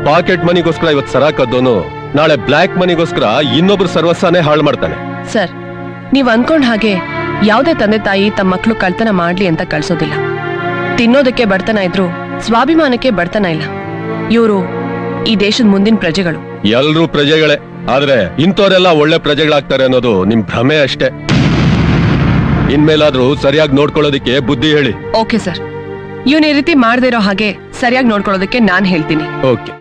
Packet ಮನಿಗೋಸ್ಕರ ಇವತ್ತು ಸರ ಕದ್ದೋನು ನಾಳೆ block ಮನಿಗೋಸ್ಕರ ಇನ್ನೊಬ್ರು ಸರ್ವಸ್ವನೇ ಹಾಳು ಮಾಡ್ತಾನೆ. ಸರ್, ನೀವ್ ಅನ್ಕೊಂಡ್ ಹಾಗೆ ಯಾವುದೇ ತಂದೆ ತಾಯಿ ತಮ್ಮ ಮಕ್ಕಳು ಕಳ್ತನ ಮಾಡ್ಲಿ ಅಂತ ಕಳ್ಸೋದಿಲ್ಲ. ತಿನ್ನೋದಕ್ಕೆ ಬಡತನ ಇದ್ರು ಸ್ವಾಭಿಮಾನಕ್ಕೆ ಬಡತನ ಇಲ್ಲ. ಇವರು ಈ ದೇಶದ ಮುಂದಿನ ಪ್ರಜೆಗಳು. ಎಲ್ರೂ ಪ್ರಜೆಗಳೇ, ಆದ್ರೆ ಇಂಥವರೆಲ್ಲ ಒಳ್ಳೆ ಪ್ರಜೆಗಳಾಗ್ತಾರೆ ಅನ್ನೋದು ನಿಮ್ ಭ್ರಮೆ ಅಷ್ಟೇ. ಇನ್ಮೇಲಾದ್ರೂ ಸರಿಯಾಗಿ ನೋಡ್ಕೊಳ್ಳೋದಿಕ್ಕೆ ಬುದ್ಧಿ ಹೇಳಿ. ಓಕೆ ಸರ್, ಇವನ್ ಈ ರೀತಿ ಮಾಡದೇ ಇರೋ ಹಾಗೆ ಸರಿಯಾಗಿ ನೋಡ್ಕೊಳ್ಳೋದಕ್ಕೆ ನಾನ್ ಹೇಳ್ತೀನಿ. ಓಕೆ.